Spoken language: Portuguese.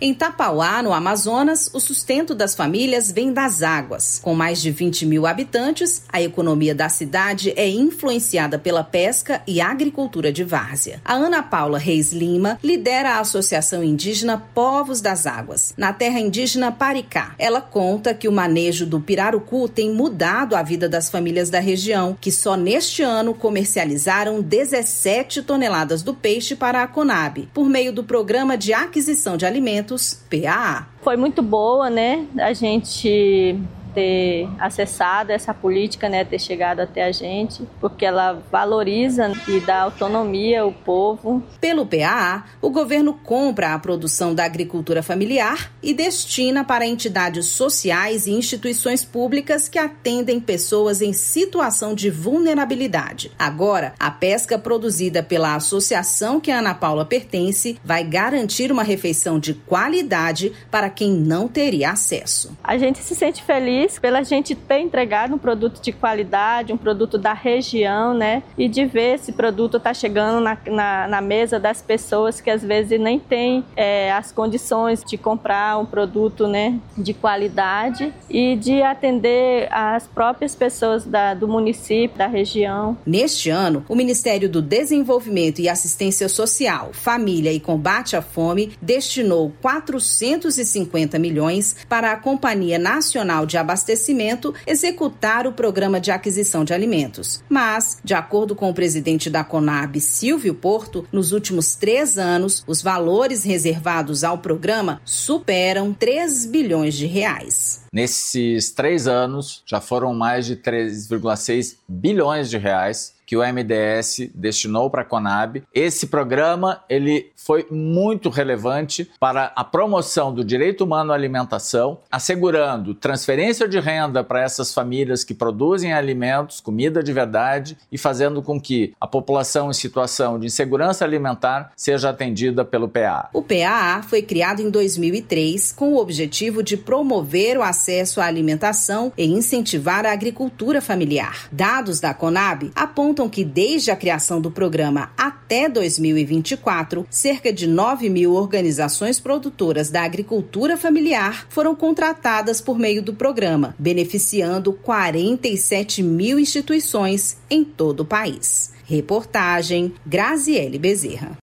Em Tapauá, no Amazonas, o sustento das famílias vem das águas. Com mais de 20 mil habitantes, a economia da cidade é influenciada pela pesca e agricultura de várzea. A Ana Paula Reis Lima lidera a Associação Indígena Povos das Águas, na terra indígena Paricá. Ela conta que o manejo do pirarucu tem mudado a vida das famílias da região, que só neste ano comercializaram 17 toneladas do peixe para a Conab, por meio do Programa de Aquisição de Alimentos, PAA. Foi muito boa, né? A gente ter acessado essa política, né, ter chegado até a gente, porque ela valoriza e dá autonomia ao povo. Pelo PAA, o governo compra a produção da agricultura familiar e destina para entidades sociais e instituições públicas que atendem pessoas em situação de vulnerabilidade. Agora, a pesca produzida pela associação que a Ana Paula pertence vai garantir uma refeição de qualidade para quem não teria acesso. A gente se sente feliz pela gente ter entregado um produto de qualidade, um produto da região, né? E de ver esse produto estar chegando na mesa das pessoas que às vezes nem têm as condições de comprar um produto, né, de qualidade e de atender as próprias pessoas do município, da região. Neste ano, o Ministério do Desenvolvimento e Assistência Social, Família e Combate à Fome destinou 450 milhões para a Companhia Nacional de Abastecimento executar o programa de aquisição de alimentos. Mas, de acordo com o presidente da Conab, Silvio Porto, nos últimos 3 anos, os valores reservados ao programa superam 3 bilhões de reais. Nesses 3 anos, já foram mais de 3,6 bilhões de reais que o MDS destinou para a Conab. Esse programa ele foi muito relevante para a promoção do direito humano à alimentação, assegurando transferência de renda para essas famílias que produzem alimentos, comida de verdade, e fazendo com que a população em situação de insegurança alimentar seja atendida pelo PAA. O PAA foi criado em 2003 com o objetivo de promover o acesso à alimentação e incentivar a agricultura familiar. Dados da Conab apontam que desde a criação do programa até 2024, cerca de 9 mil organizações produtoras da agricultura familiar foram contratadas por meio do programa, beneficiando 47 mil instituições em todo o país. Reportagem Graziele Bezerra.